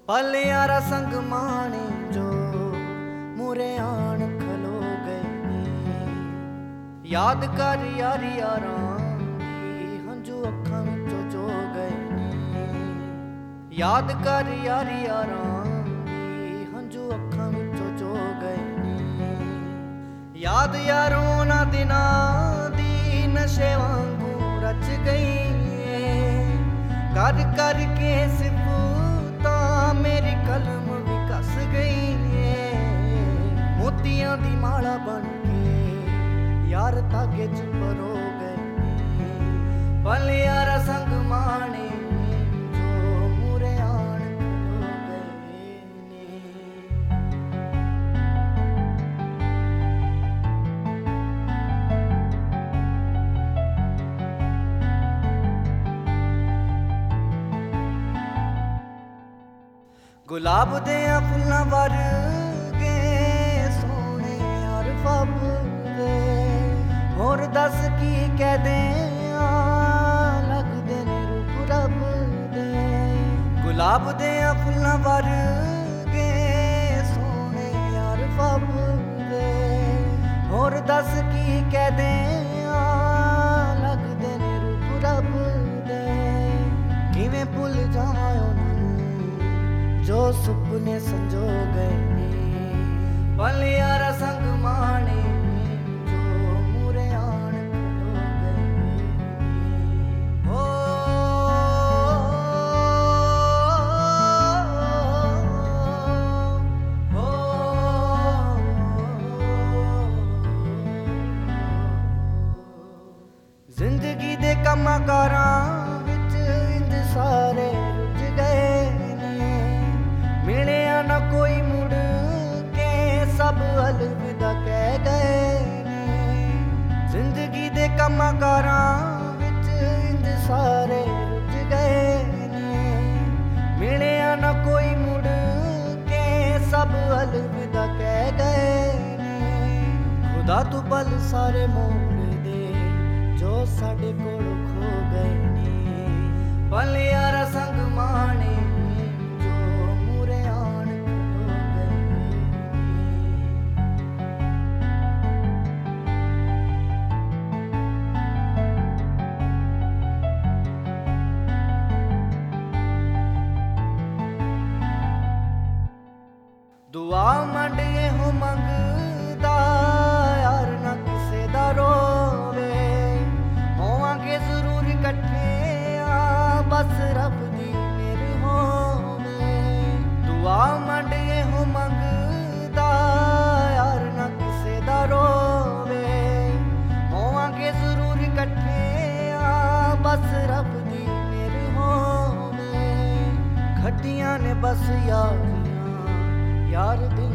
पल यारा संग माने जो मुरे आन खलो गए। याद कर यारी यारां दी हंजू अखां विचों जो गए। याद कर यारी यारां दी हंजू अखां विचों जो गए। याद यारों ना दिनां दी नशे वांगू रच गई। कर कर के सिफता मेरी कलम भी कस गई। मोतियां दी माला बन के यार धागे च परो गए। पल यारा संग माने जो मुरे आन खलो गए ने। गुलाब दियां फुल्लां वर्गे सोहणे यार फबदे। होर दस की कह दियां लगदे ने रूप रब दे। गुलाब दियां फुल्लां वर्गे सोहणे यार फबदे। होर दस की कह दियां लगदे ने रूप रब दे। किवें भुल जावां उन्हां जो सुपने संजो गए। पल यारा संग माने जो मुरे आन खलो गए। हो जिंदगी दे कम्मां कारां विच इंज सारे रुझ गए। मिलिया ना कोई मुड़ के सब अलविदा कह गए। जिंदगी दे कम्मां कारां विच इंज सारे रुझ गए। मिलिया ना कोई मुड़ के सब अलविदा कह गए। खुदा तू पल सारे मोड़ दे जो साडे कोल खो गए। पल यारा संग माने दुआ मंड हो मंगदा यार ना किसे दा रोवे। होवांगे जरूर इकट्ठे बस रब दी मेहर होवे। दुआ मंड हो मंगदा यार ना किसे दा रोवे। होवांगे जरूर इकट्ठे बस रब दी मेहर होवे। खटियां ने बस यार दिल